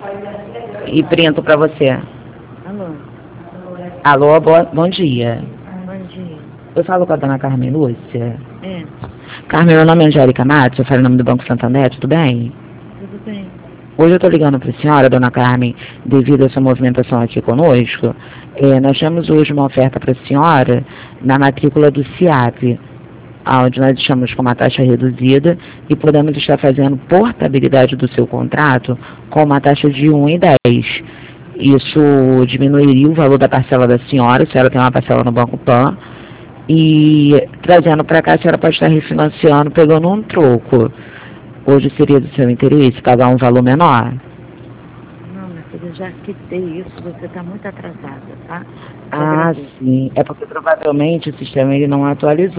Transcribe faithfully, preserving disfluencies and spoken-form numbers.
E printo para você. Alô? Alô, boa, bom dia. Bom dia. Eu falo com a dona Carmen Lúcia. É, Carmen, meu nome é Angélica Matos, eu falo em nome do Banco Santander, tudo bem? tudo bem. Hoje eu estou ligando para a senhora, dona Carmen, devido a sua movimentação aqui conosco. É, nós temos hoje uma oferta para a senhora na matrícula do CIAP, onde nós estamos com uma taxa reduzida e podemos estar fazendo portabilidade do seu contrato com uma taxa de um e dez. Isso diminuiria o valor da parcela da senhora, a senhora tem uma parcela no Banco Pan, e trazendo para cá a senhora pode estar refinanciando, pegando um troco. Hoje seria do seu interesse pagar um valor menor? Não, minha filha, eu já quitei isso, você está muito atrasada, tá? Eu Ah, agradeço. sim. É porque provavelmente o sistema ele não atualizou.